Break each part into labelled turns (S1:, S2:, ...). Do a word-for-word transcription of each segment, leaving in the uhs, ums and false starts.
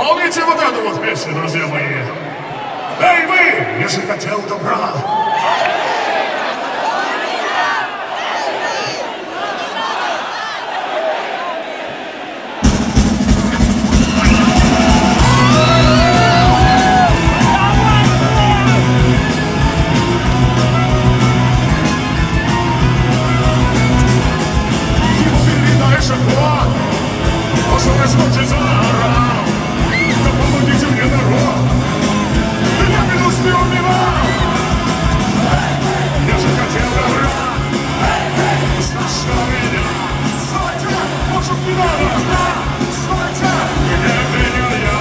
S1: Помните вот эту вот песню, друзья мои? Эй, вы, я же хотел добра. Ему передай шагон, пошел раскочи заорал. Да помогите мне, народ, меня минус не убивал. Я же хотел добра, страшно меня. Стойте, может не надо, стойте, где принял я.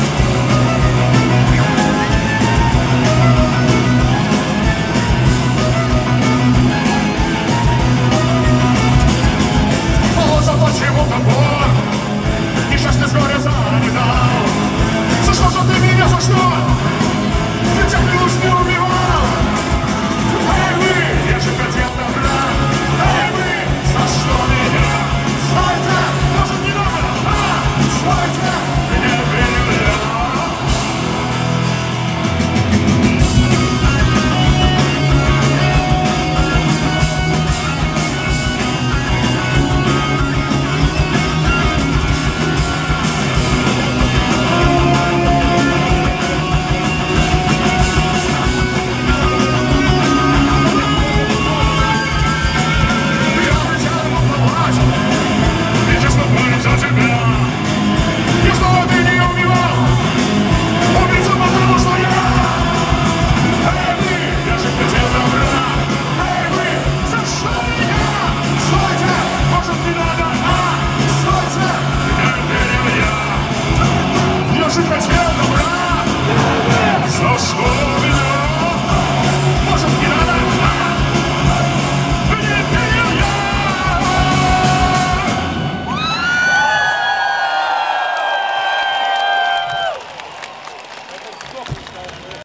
S1: О, заплачем у топор, несчастный с горя зарыдал. За что же ты меня, за что? Ты тех минус не убивал. Эй вы, я же хотел добра. Эй вы, за что меня? Стойте, может не надо, а? Стойте,